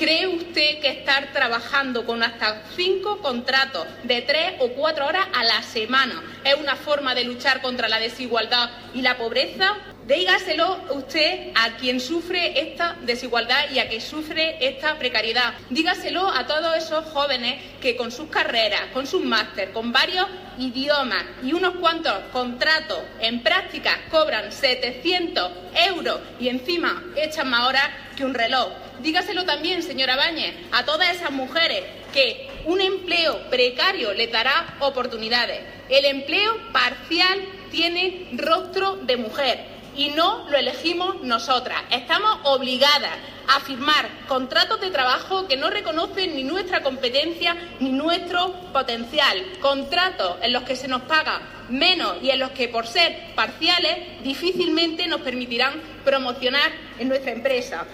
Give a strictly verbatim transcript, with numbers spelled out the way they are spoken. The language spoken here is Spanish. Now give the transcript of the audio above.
¿Cree usted que estar trabajando con hasta cinco contratos de tres o cuatro horas a la semana es una forma de luchar contra la desigualdad y la pobreza? Dígaselo usted a quien sufre esta desigualdad y a quien sufre esta precariedad. Dígaselo a todos esos jóvenes que con sus carreras, con sus máster, con varios idiomas y unos cuantos contratos en prácticas cobran setecientos euros y encima echan más horas que un reloj. Dígaselo también, señora Báñez, a todas esas mujeres que un empleo precario les dará oportunidades. El empleo parcial tiene rostro de mujer y no lo elegimos nosotras. Estamos obligadas a firmar contratos de trabajo que no reconocen ni nuestra competencia ni nuestro potencial. Contratos en los que se nos paga menos y en los que, por ser parciales, difícilmente nos permitirán promocionar en nuestra empresa.